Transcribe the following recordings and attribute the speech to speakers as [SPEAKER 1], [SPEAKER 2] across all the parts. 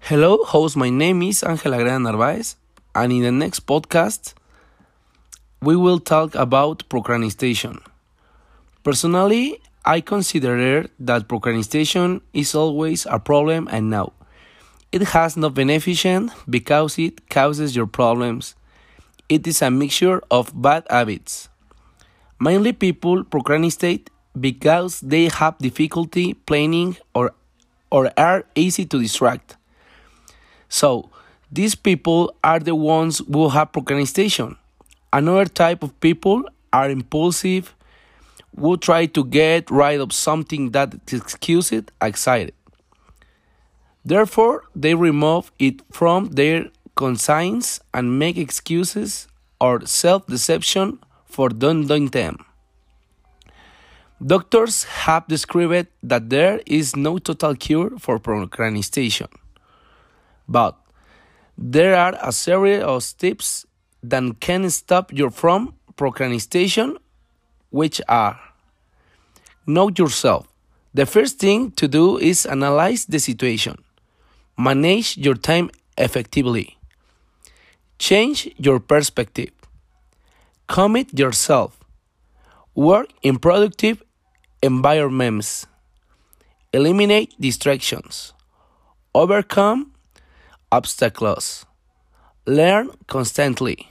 [SPEAKER 1] Hello, host. My name is Angela Agreda Narvaez, and in the next podcast, we will talk about procrastination. Personally, I consider that procrastination is always a problem, and now it has no benefit because it causes your problems. It is a mixture of bad habits. Mainly, people procrastinate because they have difficulty planning or are easy to distract. So, these people are the ones who have procrastination. Another type of people are impulsive, who try to get rid of something that excuses excited. Therefore, they remove it from their conscience and make excuses or self-deception for doing them. Doctors have described that there is no total cure for procrastination. But there are a series of steps that can stop you from procrastination, which are: know yourself. The first thing to do is analyze the situation. Manage your time effectively. Change your perspective. Commit yourself. Work in productive environments. Eliminate distractions. Overcome obstacles. Learn constantly.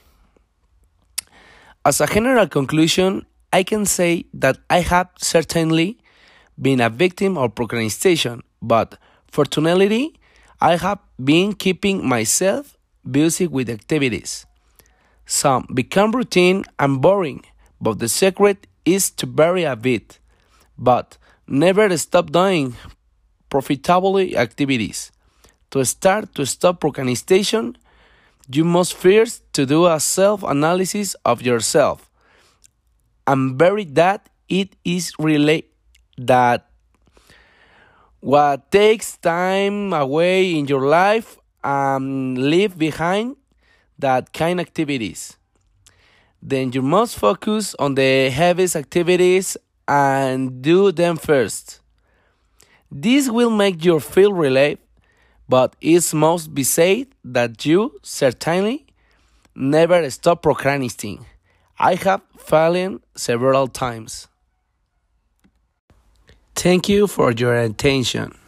[SPEAKER 1] As a general conclusion, I can say that I have certainly been a victim of procrastination, but fortunately, I have been keeping myself busy with activities. Some become routine and boring, but the secret is to vary a bit, but never stop doing profitable activities. To stop procrastination, you must first to do a self-analysis of yourself and vary that it is really that what takes time away in your life and leave behind that kind of activities. Then you must focus on the heaviest activities and do them first. This will make you feel relief, but it must be said that you certainly never stop procrastinating. I have failed several times. Thank you for your attention.